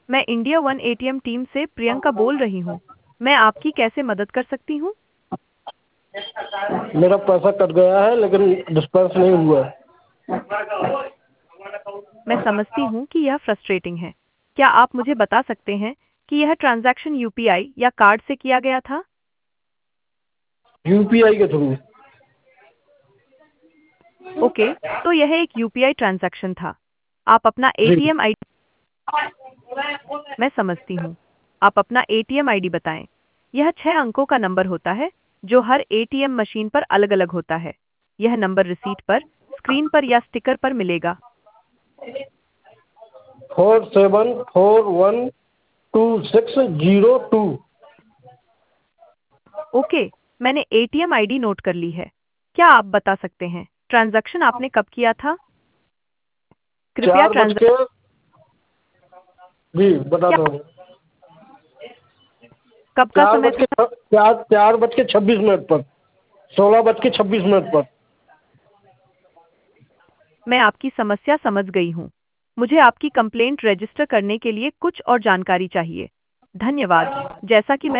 मैं India one ATM team से प्रियंका बोल रही हूँ। मैं आपकी कैसे मदद कर सकती हूँ? मेरा पैसा कट गया है लेकिन डिस्पर्स नहीं हुआ है। मैं समझती हूँ कि यह फ्रस्ट्रेटिंग है। क्या आप मुझे बता सकते हैं कि यह ट्रांजैक्शन यूपीआई या कार्ड से किया गया था? यूपीआई के थ्रू। ओके, तो यह एक यूपीआई ट्रांजैक्शन था। आप अपना जी। ATM ID. मैं समझती हूँ। आप अपना एटीएम आईडी बताएं। यह 6 अंकों का नंबर होता है जो हर एटीएम मशीन पर अलग-अलग होता है। यह नंबर रिसीट पर, स्क्रीन पर या स्टिकर पर मिलेगा। 47412602। ओके, मैंने एटीएम आईडी नोट कर ली है। क्या आप बता सकते हैं ट्रांजैक्शन आपने कब किया था? कृपया चार बज ट्रांजैक्शन के जी क्या बताता हूँ। कब का चार समय बज के था? 4:26 पर, 16:26 पर। मैं आपकी समस्या समझ गई हूँ। मुझे आपकी कंप्लेंट रजिस्टर करने के लिए कुछ और जानकारी चाहिए। धन्यवाद। जैसा कि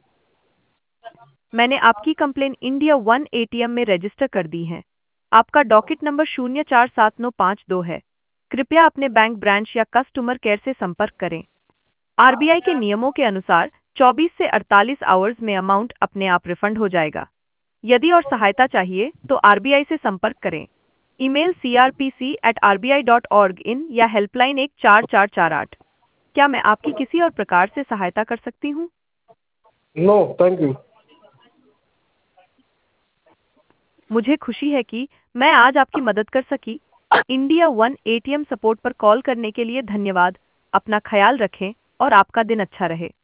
मैंने आपकी कंप्लेंट इंडिया वन एटीएम में रजिस्टर कर दी है। आपका डॉकेट नंबर 047952 है। कृपया अपने बैंक ब्रांच या कस्टमर केयर से संपर्क करें। आरबीआई के नियमों के अनुसार 24 से 48 आवर्स में अमाउंट अपने आप रिफंड हो जाएगा। यदि और सहायता चाहिए तो आरबीआई से संपर्क करें। ईमेल crpc@rbi.org इन या हेल्पलाइन 14448। क्या मैं आपकी किसी और प्रकार से सहायता कर सकती हूँ? No thank you. मुझे खुशी है कि मैं आज आपकी मदद कर सकी। इंडिया वन एटीएम सपोर्ट पर कॉल करने के लिए धन्यवाद। अपना ख्याल रखें और आपका दिन अच्छा रहे।